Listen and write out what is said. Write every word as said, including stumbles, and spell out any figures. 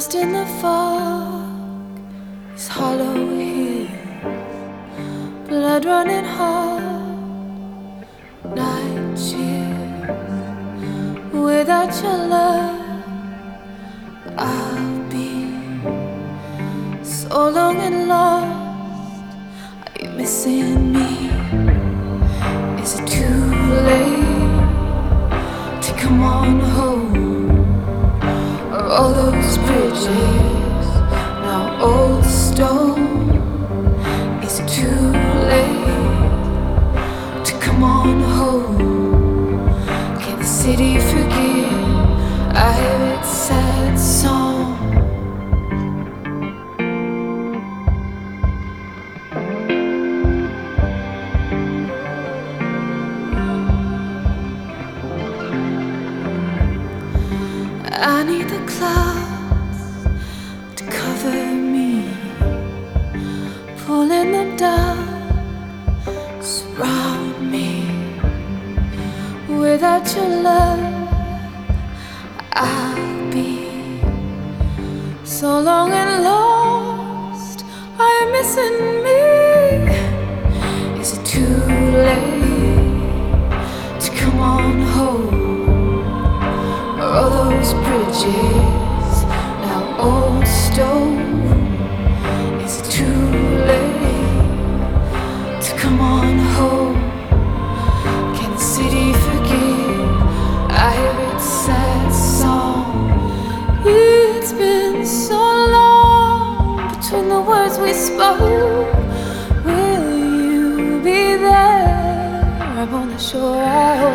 Lost in the fog, it's hollow here, blood running hot, night cheer. Without your love, I'll be so long and lost. Are you missing me? Is it too late to come on home? Are all those bridges now old stone? Is it too late to come on home? Can the city forgive? I hear its sad song. I need the clouds to cover me, pulling them down, surround me. Without your love, I'll be so long and lost. Are you missing me? Is it too late to come on home? Are all those bridges now old stone? Is it too late to come on home? Can the city forgive? I hear its sad song. It's been so long between the words we spoke. Will you be there? I'm on the shore, I hope.